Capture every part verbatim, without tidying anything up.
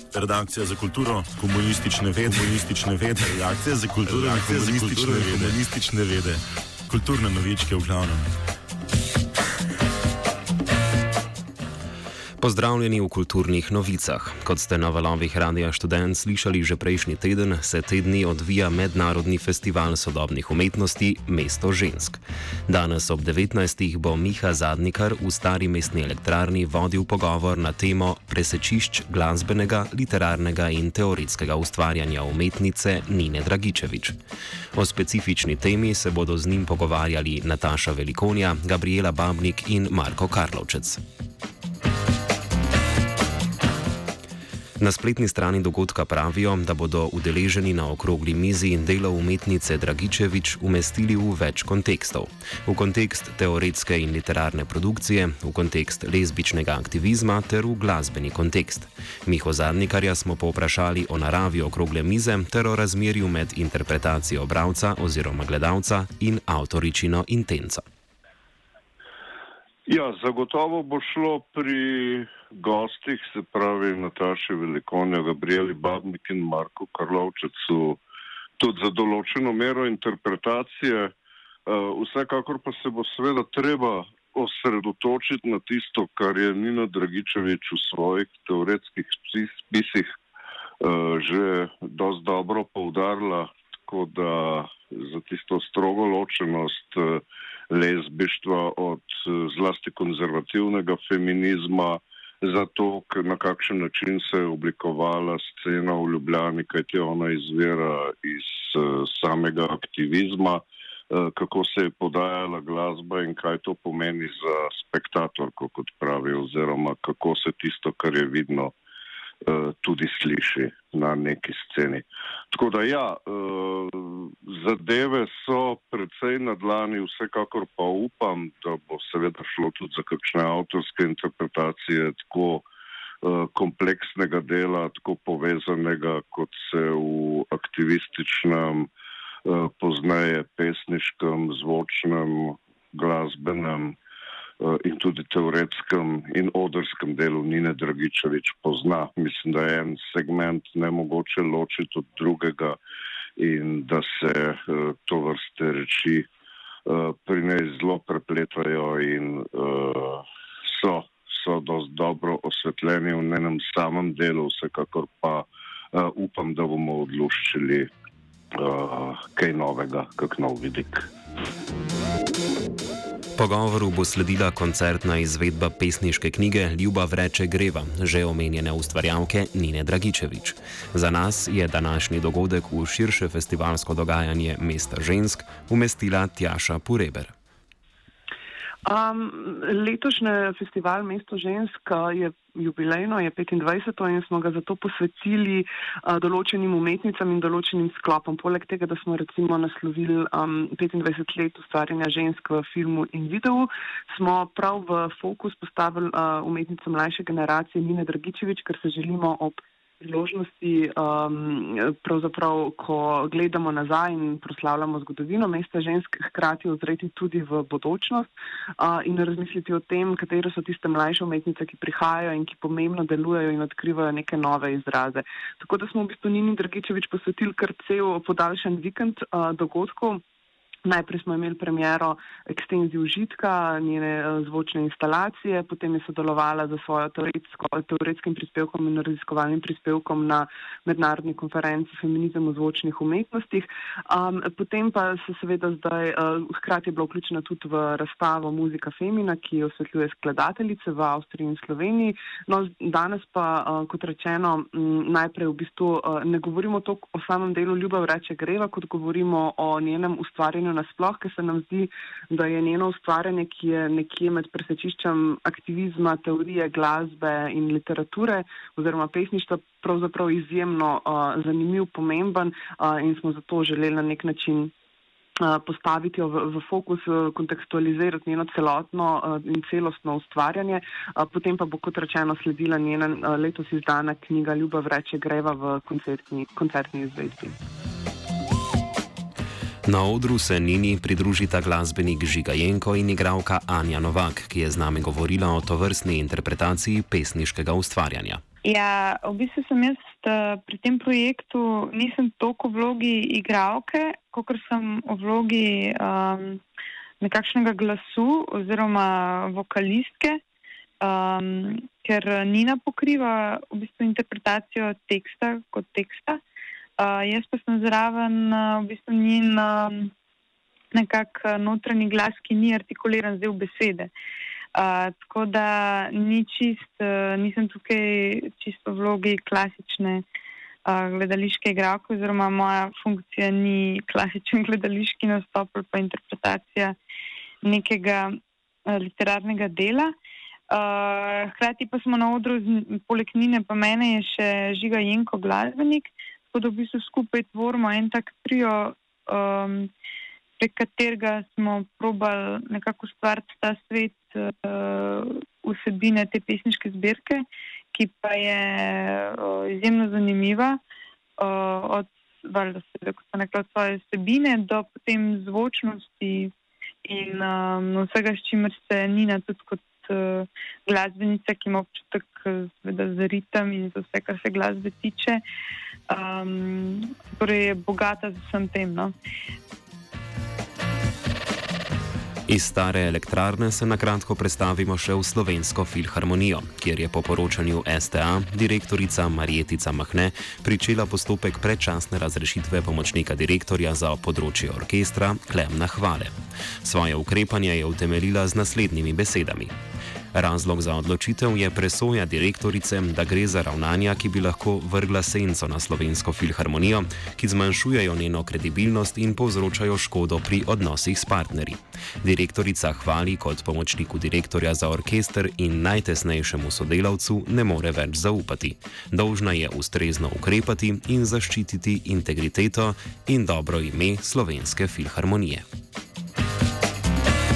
Redakcija za kulturo, komunistične vede, komunistične vede, redakcija za kulturo, redakcija za komunistične vede, komunistične vede, kulturne novičke v glavnem. Pozdravljeni v kulturnih novicah. Kot ste na valovih Radia Študent slišali že prejšnji teden, se te dni odvija mednarodni festival sodobnih umetnosti Mesto žensk. Danes ob devetnajstih bo Miha Zadnikar v Stari mestni elektrarni vodil pogovor na temo presečišč glasbenega, literarnega in teoretskega ustvarjanja umetnice Nine Dragičević. O specifični temi se bodo z njim pogovarjali Nataša Velikonja, Gabriela Babnik in Marko Karlovčec. Na spletni strani dogodka pravijo, da bodo udeleženi na okrogli mizi delo umetnice Dragičević umestili v več kontekstov. V kontekst teoretske in literarne produkcije, v kontekst lezbičnega aktivizma ter v glasbeni kontekst. Miho Zadnikarja smo povprašali o naravi okrogle mize ter o razmerju med interpretacijo bralca oziroma gledalca in avtoričino intenco. Ja, zagotovo bo šlo pri gostih, se pravi Nataši Velikonja, Gabrieli Babnik in Marku Karlovčecu, tudi za določeno mero interpretacije. Vsekakor pa se bo seveda treba osredotočiti na tisto, kar je Nina Dragičević v svojih teoretskih spisih že dosti dobro poudarila, tako da za tisto strogo ločenost lezbištva od zlasti konzervativnega feminizma, za to, na kakšen način se je oblikovala scena v Ljubljani, kajti ona izvira iz samega aktivizma, kako se je podajala glasba in kaj to pomeni za spektatorko, kot pravi, oziroma kako se tisto, kar je vidno, tudi sliši na neki sceni. Tako da ja, zadeve so precej na dlani, vsekakor pa upam, da bo seveda šlo tudi za kakšne avtorske interpretacije tako kompleksnega dela, tako povezanega, kot se v aktivističnem, pozneje pesniškem, zvočnem, glasbenem in tudi teoretskem in odrskem delu Nine Dragičević pozna. Mislim, da je en segment nemogoče ločiti od drugega in da se to vrste reči pri njej zelo prepletajo in so, so dosti dobro osvetljeni v njenem samem delu, vsekakor pa upam, da bomo odluščili kaj novega, kak nov vidik. Pogovoru bo sledila koncertna izvedba pesniške knjige Ljubav reče greva, že omenjene ustvarjalke Nine Dragičević. Za nas je današnji dogodek v širše festivalsko dogajanje Mesta žensk umestila Tjaša Pureber. Um, letošnji festival Mesto žensk je jubilejno, je petindvajseto in smo ga zato posvetili uh, določenim umetnicam in določenim sklopom. Poleg tega, da smo recimo naslovili um, petindvajset let ustvarjanja žensk v filmu in videu, smo prav v fokus postavili uh, umetnico mlajše generacije Nine Dragičević, ker se želimo ob priložnosti, um, pravzaprav, ko gledamo nazaj in proslavljamo zgodovino Mesta žensk, hkrati ozreti tudi v bodočnost uh, in razmisliti o tem, katere so tiste mlajše umetnice, ki prihajajo in ki pomembno delujejo in odkrivajo neke nove izraze. Tako da smo v bistvu Nini Dragičević posvetili kar cel podaljšan vikend uh, dogodkov. Najprej smo imeli premiero ekstenzij užitka, njene zvočne instalacije, potem je sodelovala za svojo teoretskim prispevkom in raziskovalnim prispevkom na mednarodni konferenci Feminizem v zvočnih umetnostih. Um, potem pa se seveda zdaj, uh, hkrati je bila vključena tudi v razstavo Muzika Femina, ki osvetljuje skladateljice v Avstriji in Sloveniji. No, danes pa, uh, kot rečeno, m, najprej v bistvu uh, ne govorimo toliko o samem delu Ljubav reče greva, kot govorimo o njenem ustvarjanju nasploh, ker se nam zdi, da je njeno ustvarjanje, ki je nekje med presečiščem aktivizma, teorije, glasbe in literature oziroma pesništva pravzaprav izjemno uh, zanimiv, pomemben uh, in smo zato želeli na nek način uh, postaviti jo v, v fokus, uh, kontekstualizirati njeno celotno uh, in celostno ustvarjanje. Uh, potem pa bo, kot rečeno, sledila njena uh, letos izdana knjiga Ljubav reče greva v koncertni, koncertni izvedbi. Na odru se Nini pridružita glasbenik Žiga Jenko in igralka Anja Novak, ki je z nami govorila o tovrstni interpretaciji pesniškega ustvarjanja. Ja, v bistvu sem jaz uh, pri tem projektu nisem toliko v vlogi igralke, kot sem v vlogi um, nekakšnega glasu oziroma vokalistke, um, ker Nina pokriva v bistvu interpretacijo teksta kot teksta. Uh, jaz pa sem zraven uh, v bistvu njen um, nekak notranji glas, ki ni artikuliran zdaj v besede. Uh, tako da ni čist, uh, nisem tukaj čisto v vlogi klasične uh, gledališke igralke, oziroma moja funkcija ni klasičen gledališki nastop ali pa interpretacija nekega uh, literarnega dela. Uh, hkrati pa smo na odru, z, poleg Nine pa mene je še Žiga Jenko glasbenik, tako da v bistvu skupaj tvorimo en tak trio, um, prek katerega smo probali nekako ustvariti ta svet uh, vsebine te pesniške zbirke, ki pa je uh, izjemno zanimiva, uh, od, valjda, kot sem rekla, od svoje vsebine do potem zvočnosti in um, vsega, s čimer se Nina tudi kot uh, glasbenica, ki ima občutek seveda za ritem in za vse, kar se glasbe tiče, um, torej je bogata z vsem tem, no. Iz stare elektrarne se nakratko predstavimo še v Slovensko filharmonijo, kjer je po poročanju S T A direktorica Marjetica Mahne pričela postopek predčasne razrešitve pomočnika direktorja za področje orkestra Klemna Hvale. Svoje ukrepanje je utemeljila z naslednjimi besedami. Razlog za odločitev je presoja direktorice, da gre za ravnanja, ki bi lahko vrgla senco na Slovensko filharmonijo, ki zmanjšujejo njeno kredibilnost in povzročajo škodo pri odnosih s partnerji. Direktorica Hvali kot pomočniku direktorja za orkester in najtesnejšemu sodelavcu ne more več zaupati. Dolžna je ustrezno ukrepati in zaščititi integriteto in dobro ime Slovenske filharmonije.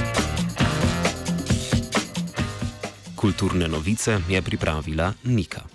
Kulturne novice je pripravila Nika.